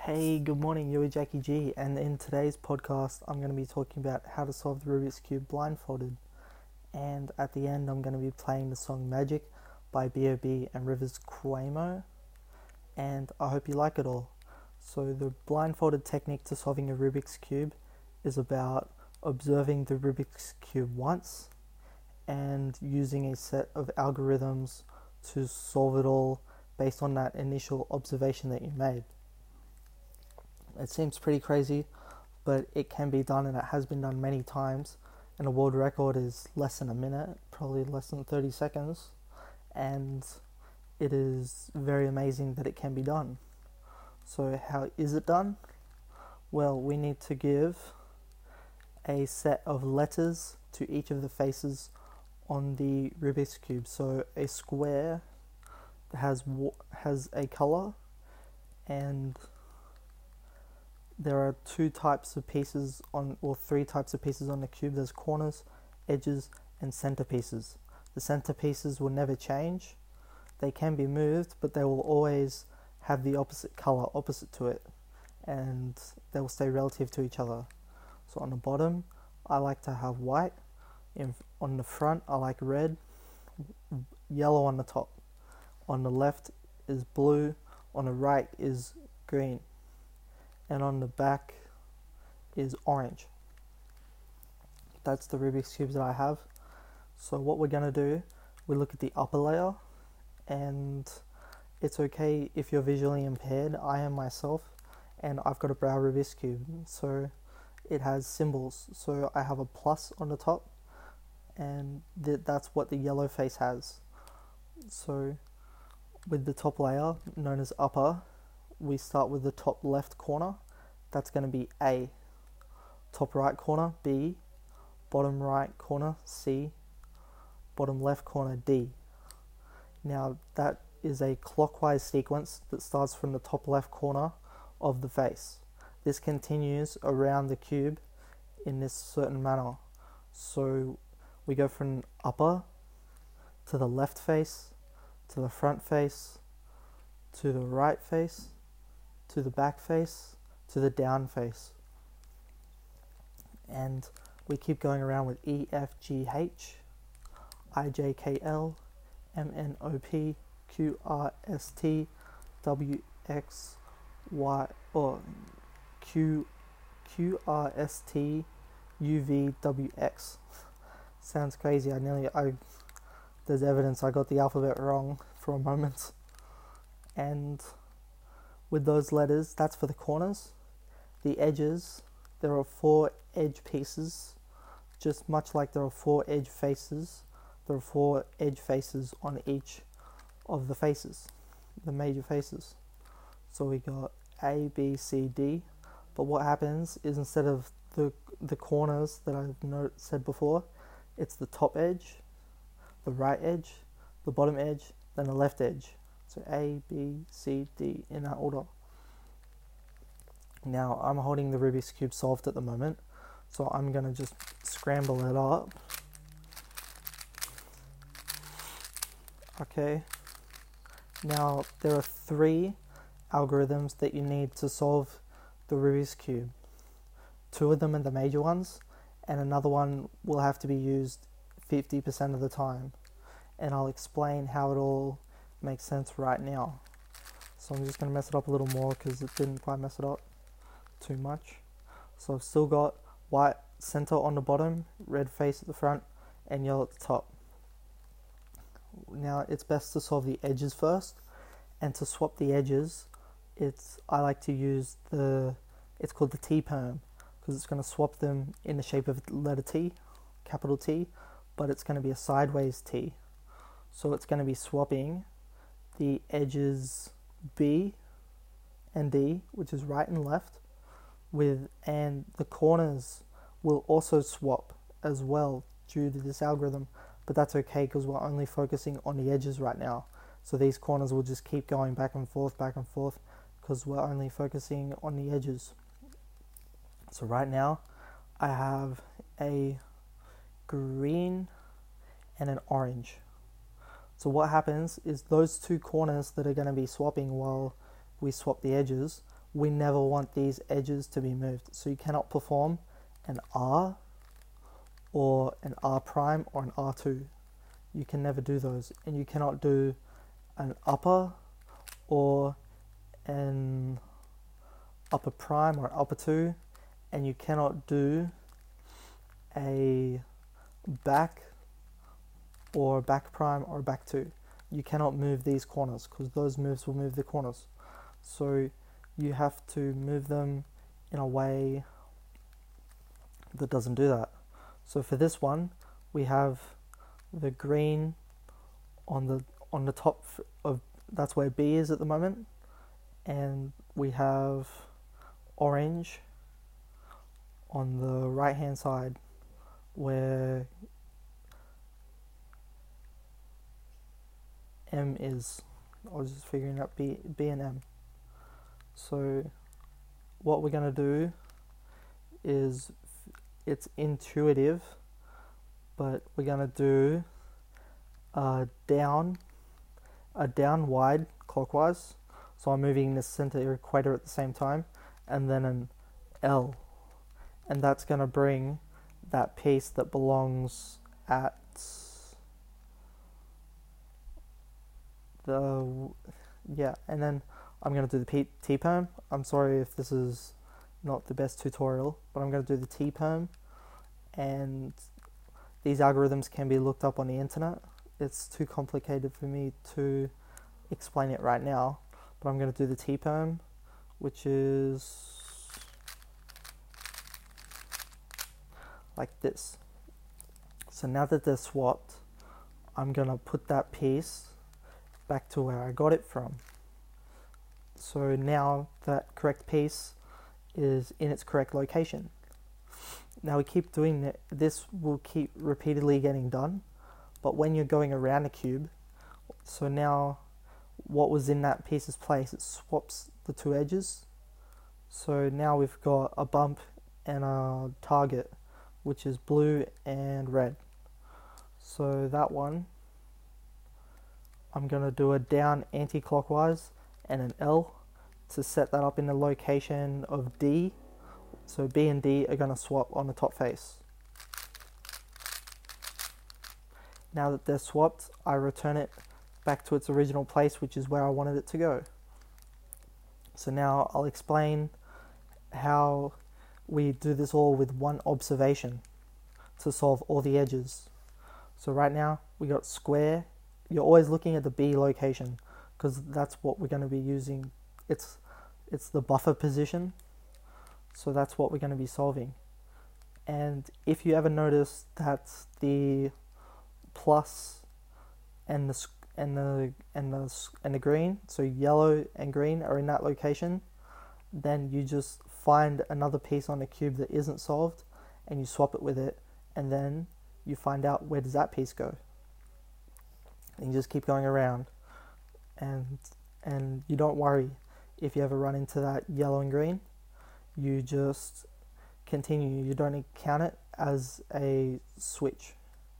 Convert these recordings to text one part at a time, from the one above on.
Hey, good morning, you're Jackie G, and in today's podcast, I'm going to be talking about how to solve the Rubik's Cube blindfolded. And at the end, I'm going to be playing the song Magic by B.O.B. and Rivers Cuomo, and I hope you like it all. So, the blindfolded technique to solving a Rubik's Cube is about observing the Rubik's Cube once and using a set of algorithms to solve it all based on that initial observation that you made. It seems pretty crazy, but it can be done, and it has been done many times, and a world record is less than a minute, probably less than 30 seconds, and it is very amazing that it can be done. So how is it done? Well, we need to give a set of letters to each of the faces on the Rubik's Cube. So a square has a color, and there are three types of pieces on the cube. There's corners, edges, and center pieces. The center pieces will never change. They can be moved, but they will always have the opposite color opposite to it, and they will stay relative to each other. So on the bottom, I like to have white. On the front, I like red, yellow on the top. On the left is blue, on the right is green, and on the back is orange. That's the Rubik's Cubes that I have. So what we're going to do, we look at the upper layer, and it's okay if you're visually impaired. I am myself, and I've got a Braille Rubik's Cube, so it has symbols. So I have a plus on the top, and that's what the yellow face has. So with the top layer, known as upper, we start with the top left corner. That's going to be A. Top right corner, B. Bottom right corner, C. Bottom left corner, D. Now that is a clockwise sequence that starts from the top left corner of the face. This continues around the cube in this certain manner. So we go from upper to the left face, to the front face, to the right face, to the back face, to the down face. And we keep going around with E, F, G, H, I, J, K, L, M, N, O, P, Q, R, S, T, W, X, Y, or Q, R, S, T, U, V, W, X. Sounds crazy. There's evidence I got the alphabet wrong for a moment. And with those letters, that's for the corners. The edges, there are 4 edge pieces, just much like there are 4 edge faces. There are 4 edge faces on each of the faces, the major faces. So we got A, B, C, D. But what happens is, instead of the corners that I've said before, it's the top edge, the right edge, the bottom edge, then the left edge. So A, B, C, D in that order. Now I'm holding the Rubik's Cube solved at the moment, so I'm going to just scramble it up. Okay. Now there are 3 algorithms that you need to solve the Rubik's Cube. 2 of them are the major ones, and another one will have to be used 50% of the time. And I'll explain how it all makes sense right now. So I'm just going to mess it up a little more because it didn't quite mess it up too much. So I've still got white center on the bottom, red face at the front, and yellow at the top. Now it's best to solve the edges first, and to swap the edges, I like to use it's called the T-perm, because it's going to swap them in the shape of the letter T, capital T, but it's going to be a sideways T. So it's going to be swapping the edges B and D, which is right and left, and the corners will also swap as well due to this algorithm, but that's okay because we're only focusing on the edges right now. So these corners will just keep going back and forth because we're only focusing on the edges. So right now I have a green and an orange. So what happens is, those 2 corners that are going to be swapping while we swap the edges we never want these edges to be moved. So you cannot perform an R or an R prime or an R2. You can never do those. And you cannot do an upper or an upper prime or upper 2. And you cannot do a back or back prime or back 2. You cannot move these corners because those moves will move the corners. So you have to move them in a way that doesn't do that. So for this one, we have the green on the top of, that's where B is at the moment, and we have orange on the right hand side where M is. I was just figuring out B and M. So what we're going to do is, it's intuitive, but we're going to do a down wide clockwise. So I'm moving the center equator at the same time, and then an L. And that's going to bring that piece that belongs at the, yeah, and then I'm going to do the T-perm. I'm sorry if this is not the best tutorial, but I'm going to do the T-perm, and these algorithms can be looked up on the internet. It's too complicated for me to explain it right now, but I'm going to do the T-perm, which is like this. So now that they're swapped, I'm going to put that piece back to where I got it from. So now that correct piece is in its correct location. Now we keep doing it. This will keep repeatedly getting done, but when you're going around a cube, so now what was in that piece's place, it swaps the two edges. So now we've got a bump and a target, which is blue and red. So that one, I'm going to do a down anti-clockwise and an L to set that up in the location of D. So B and D are going to swap on the top face. Now that they're swapped, I return it back to its original place, which is where I wanted it to go. So now I'll explain how we do this all with one observation to solve all the edges. So right now we got square. You're always looking at the B location because that's what we're going to be using. It's the buffer position. So that's what we're going to be solving. And if you ever notice that the plus and the green, so yellow and green are in that location, then you just find another piece on the cube that isn't solved and you swap it with it, and then you find out where does that piece go. And you just keep going around, and you don't worry if you ever run into that yellow and green. You just continue. You don't count it as a switch.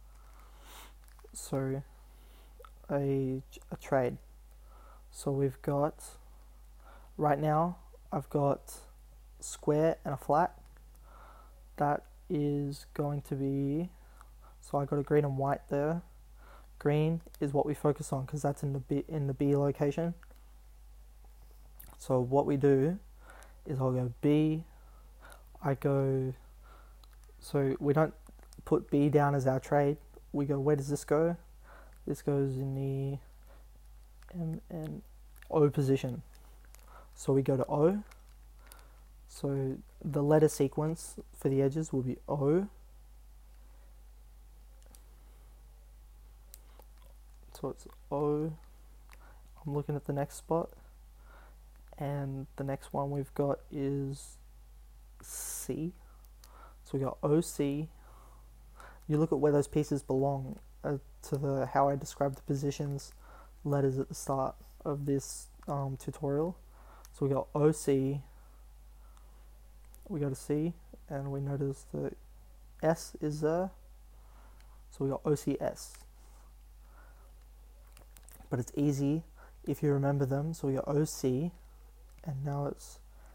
So a trade. So we've got, right now I've got square and a flat. That is going to be, so I got a green and white there. Green is what we focus on because that's in the B location. So what we do is I'll go B, so we don't put B down as our trade. We go, where does this go? This goes in the M and O position. So we go to O. So the letter sequence for the edges will be O. So it's O. I'm looking at the next spot. And the next one we've got is C. So we got OC. You look at where those pieces belong to how I described the positions letters at the start of this tutorial. So we got OC, we go to C, and we notice the S is there. So we got OCS. But it's easy if you remember them. So we got OC, and now it's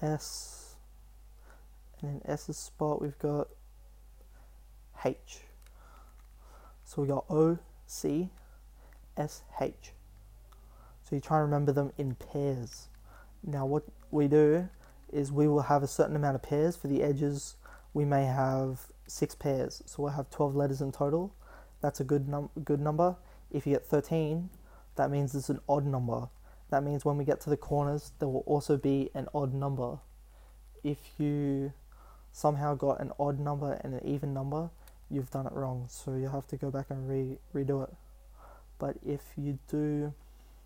S, and in S's spot we've got H. So we got O, C, S, H. So you try and remember them in pairs. Now what we do is we will have a certain amount of pairs. For the edges, we may have 6 pairs. So we'll have 12 letters in total. That's a good number. If you get 13, that means it's an odd number. That means when we get to the corners, there will also be an odd number. If you somehow got an odd number and an even number, you've done it wrong. So you have to go back and redo it. But if you do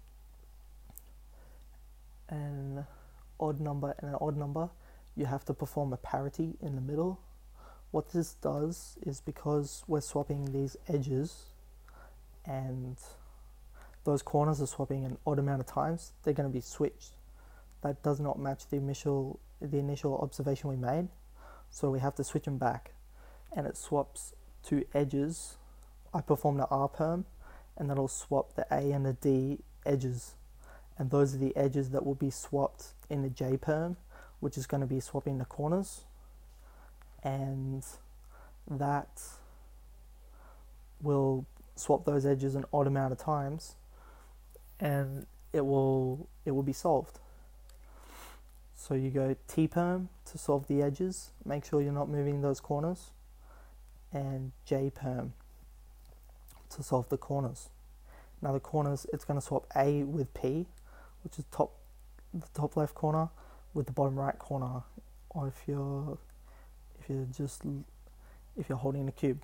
an odd number and an odd number, you have to perform a parity in the middle. What this does is, because we're swapping these edges and those corners are swapping an odd amount of times, they're going to be switched. That does not match the initial observation we made, so we have to switch them back. And it swaps 2 edges. I perform the R perm, and that'll swap the A and the D edges. And those are the edges that will be swapped in the J perm, which is going to be swapping the corners. And that will swap those edges an odd amount of times, and it will be solved. So you go T perm to solve the edges, make sure you're not moving those corners, and J perm to solve the corners. Now the corners, it's going to swap A with P, which is the top left corner, with the bottom right corner, or if you're holding the cube.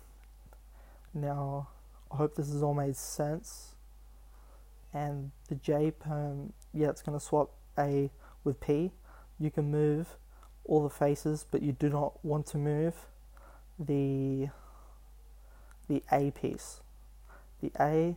Now I hope this has all made sense. And the J perm, it's going to swap A with P. You can move all the faces, but you do not want to move the A piece. The A,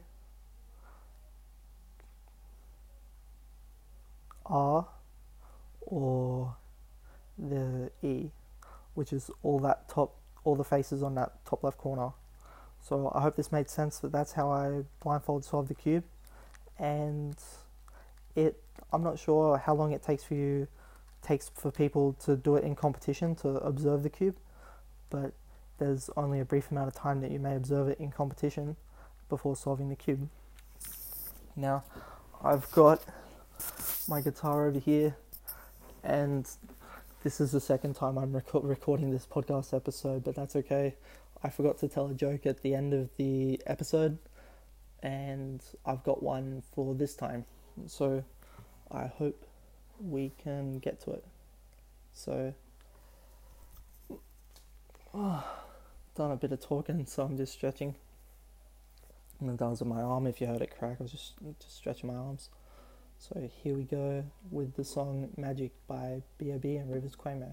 R, or the E, which is all the faces on that top left corner. So I hope this made sense, but that's how I blindfold solve the cube. And I'm not sure how long it takes for people to do it in competition, to observe the cube, but there's only a brief amount of time that you may observe it in competition before solving the cube. Now, I've got my guitar over here, and this is the second time I'm recording this podcast episode, but that's okay. I forgot to tell a joke at the end of the episode, and I've got one for this time. So I hope we can get to it. So, done a bit of talking, so I'm just stretching. And that was on my arm. If you heard it crack, I was just stretching my arms. So here we go with the song Magic by B.O.B. and Rivers Cuomo.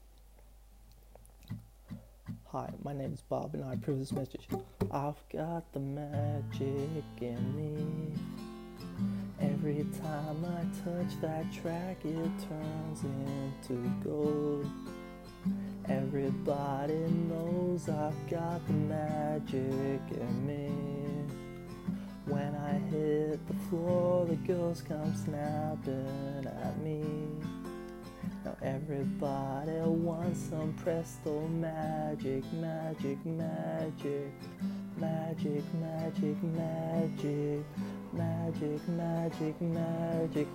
Hi, my name is Bob and I approve this message. I've got the magic in me. Every time I touch that track, it turns into gold. Everybody knows I've got the magic in me. When I hit the floor, the girls come snapping at me. Now everybody wants some presto magic, magic, magic, magic, magic, magic, magic, magic, magic.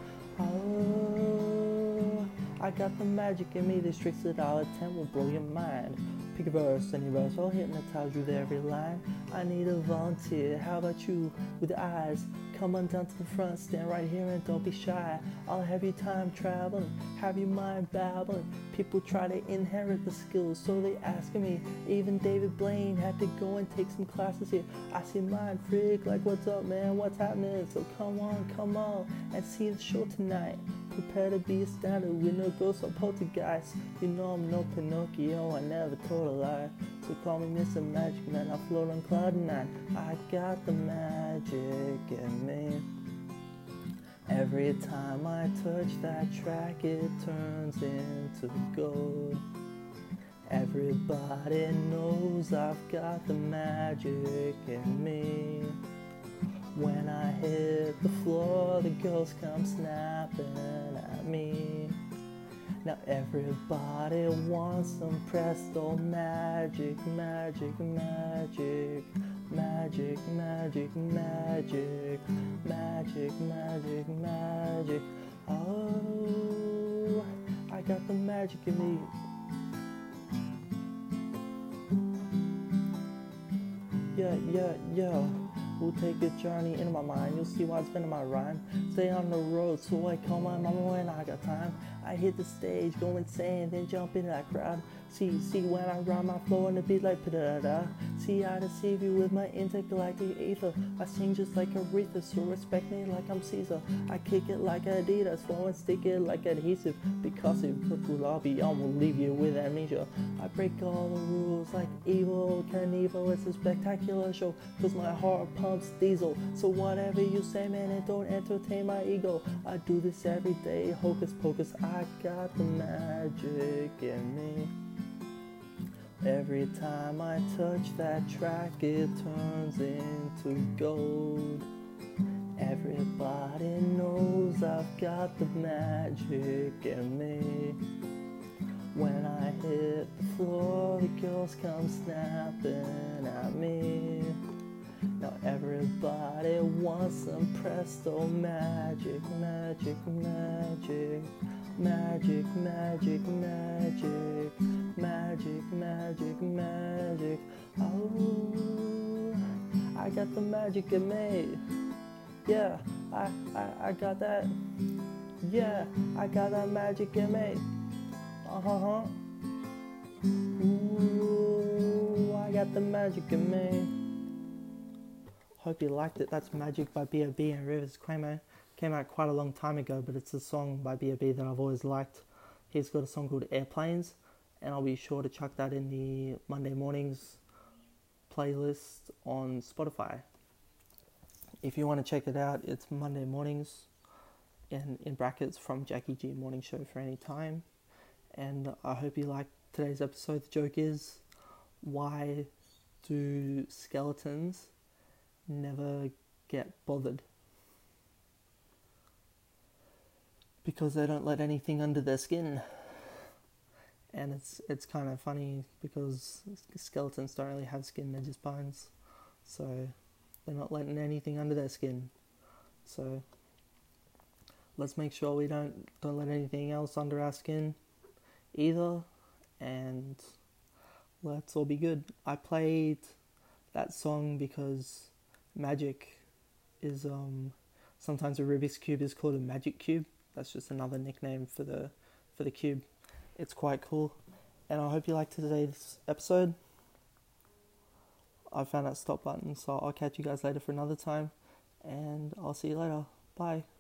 Oh, I got the magic in me, these tricks that I'll attempt will blow your mind. Pick a verse, any verse, I'll hypnotize you with every line. I need a volunteer, how about you with eyes? Come on down to the front, stand right here and don't be shy. I'll have you time traveling, have your mind babbling. People try to inherit the skills, so they ask me. Even David Blaine had to go and take some classes here. I see mind freak, like what's up man, what's happening? So come on, and see the show tonight. Prepare to be astounded with no ghosts or poltergeists. You know I'm no Pinocchio, I never told a lie. So call me Mr. Magic Man, I float on cloud 9. I got the magic in me. Every time I touch that track, it turns into gold. Everybody knows I've got the magic in me. When I hit the floor, the girls come snapping at me. Now everybody wants some presto magic, magic, magic, magic, magic, magic, magic, magic, magic. Oh, I got the magic in me. Yeah. We'll take a journey into my mind. You'll see why it's been in my rhyme. Stay on the road, so I call my mama when I got time. I hit the stage, go insane, then jump into that crowd. See when I rhyme, my flow on the beat like pa-da-da-da. See, I deceive you with my intergalactic ether. I sing just like Aretha, so respect me like I'm Caesar. I kick it like Adidas, flow and stick it like adhesive. Because if lobby, I will leave you with amnesia. I break all the rules like Evel Knievel. It's a spectacular show, cause my heart pumps diesel. So whatever you say, man, it don't entertain my ego. I do this every day, hocus pocus, I got the magic in me. Every time I touch that track, it turns into gold. Everybody knows I've got the magic in me. When I hit the floor, the girls come snapping at me. Now everybody wants some presto magic, magic, magic, magic, magic, magic, magic, magic, magic. Oh, I got the magic in me. Yeah, I got that. Yeah, I got that magic in me. Uh-huh. Ooh, I got the magic in me. Hope you liked it. That's Magic by B.O.B. and Rivers Cuomo. Came out quite a long time ago, but it's a song by B.O.B. that I've always liked. He's got a song called Airplanes, and I'll be sure to chuck that in the Monday mornings playlist on Spotify. If you want to check it out, it's Monday mornings, in brackets, from Jackie G Morning Show for any time. And I hope you liked today's episode. The joke is, why do skeletons never get bothered? Because they don't let anything under their skin. And it's kind of funny because skeletons don't really have skin, they're just bones. So they're not letting anything under their skin. So let's make sure we don't let anything else under our skin either, and let's all be good. I played that song because magic is sometimes a Rubik's Cube is called a magic cube. That's just another nickname for the cube. It's quite cool, and I hope you liked today's episode. I found that stop button, so I'll catch you guys later for another time, and I'll see you later. Bye.